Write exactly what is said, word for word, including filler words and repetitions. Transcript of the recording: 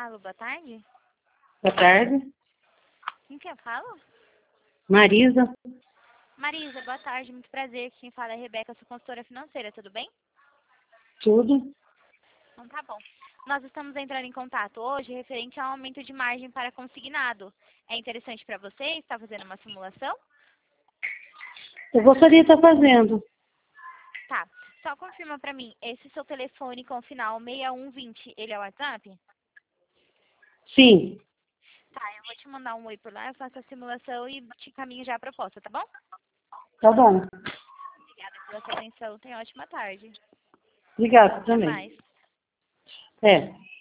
Alô, boa tarde. Boa tarde. Quem que eu falo? Marisa. Marisa, boa tarde, muito prazer. Quem fala é Rebeca, sou consultora financeira, tudo bem? Tudo. Então tá bom. Nós estamos entrando em contato hoje referente ao aumento de margem para consignado. É interessante para você? Está fazendo uma simulação? Eu gostaria de estar fazendo. Tá. Só confirma para mim, esse seu telefone com o final seis um dois zero, ele é o WhatsApp? Sim. Tá, eu vou te mandar um oi por lá, eu faço a simulação e te caminho já a proposta, tá bom? Tá bom. Obrigada pela sua atenção, tenha ótima tarde. Obrigada Até também. mais. É.